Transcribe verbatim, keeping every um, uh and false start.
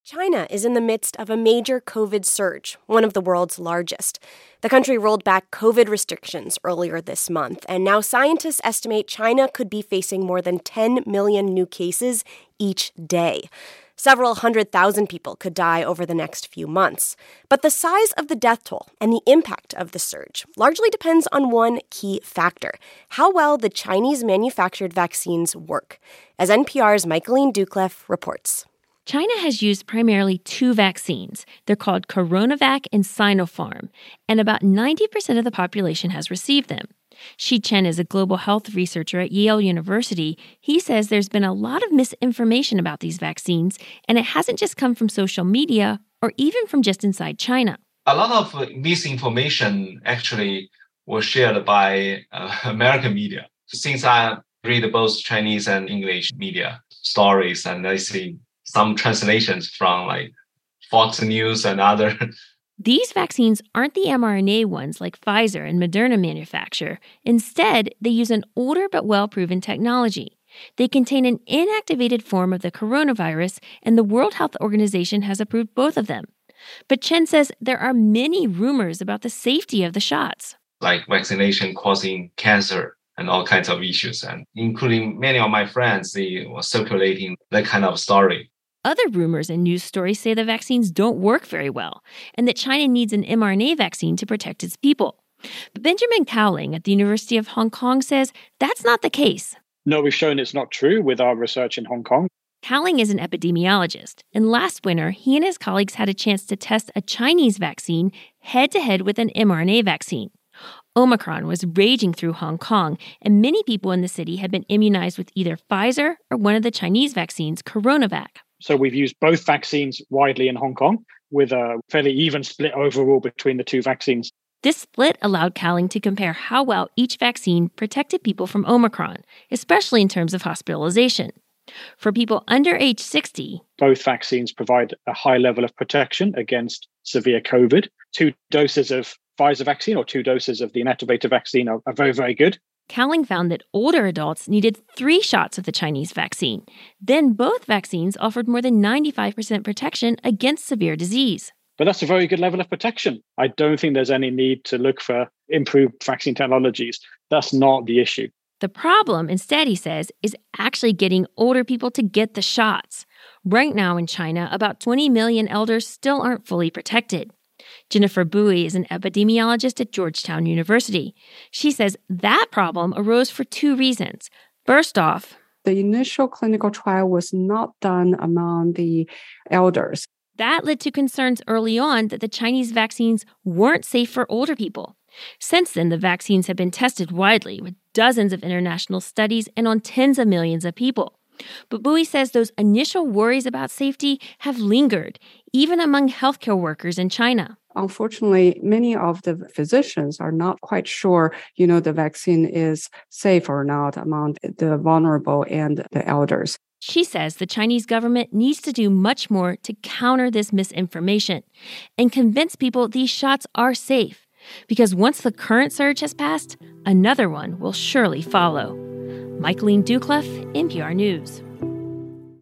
China is in the midst of a major COVID surge, one of the world's largest. The country rolled back COVID restrictions earlier this month, and now scientists estimate China could be facing more than ten million new cases each day. Several hundred thousand people could die over the next few months. But the size of the death toll and the impact of the surge largely depends on one key factor: how well the Chinese manufactured vaccines work. As N P R's Michaeline Doucleff reports. China has used primarily two vaccines. They're called CoronaVac and Sinopharm, and about ninety percent of the population has received them. Shi Chen is a global health researcher at Yale University. He says there's been a lot of misinformation about these vaccines, and it hasn't just come from social media or even from just inside China. A lot of misinformation actually was shared by uh, American media. Since I read both Chinese and English media stories, and I see some translations from like Fox News and other. These vaccines aren't the mRNA ones like Pfizer and Moderna manufacture. Instead, they use an older but well-proven technology. They contain an inactivated form of the coronavirus, and the World Health Organization has approved both of them. But Chen says there are many rumors about the safety of the shots. Like vaccination causing cancer and all kinds of issues, and including many of my friends, they were circulating that kind of story. Other rumors and news stories say the vaccines don't work very well and that China needs an mRNA vaccine to protect its people. But Benjamin Cowling at the University of Hong Kong says that's not the case. No, we've shown it's not true with our research in Hong Kong. Cowling is an epidemiologist, and last winter, he and his colleagues had a chance to test a Chinese vaccine head-to-head with an mRNA vaccine. Omicron was raging through Hong Kong, and many people in the city had been immunized with either Pfizer or one of the Chinese vaccines, CoronaVac. So we've used both vaccines widely in Hong Kong with a fairly even split overall between the two vaccines. This split allowed Cowling to compare how well each vaccine protected people from Omicron, especially in terms of hospitalization. For people under age sixty, both vaccines provide a high level of protection against severe COVID. Two doses of Pfizer vaccine or two doses of the inactivated vaccine are, are very, very good. Cowling found that older adults needed three shots of the Chinese vaccine. Then both vaccines offered more than ninety-five percent protection against severe disease. But that's a very good level of protection. I don't think there's any need to look for improved vaccine technologies. That's not the issue. The problem, instead, he says, is actually getting older people to get the shots. Right now in China, about twenty million elders still aren't fully protected. Jennifer Bui is an epidemiologist at Georgetown University. She says that problem arose for two reasons. First off, the initial clinical trial was not done among the elders. That led to concerns early on that the Chinese vaccines weren't safe for older people. Since then, the vaccines have been tested widely with dozens of international studies and on tens of millions of people. But Bui says those initial worries about safety have lingered, even among healthcare workers in China. Unfortunately, many of the physicians are not quite sure, you know, the vaccine is safe or not among the vulnerable and the elders. She says the Chinese government needs to do much more to counter this misinformation and convince people these shots are safe. Because once the current surge has passed, another one will surely follow. Michaeline Doucleff, N P R News.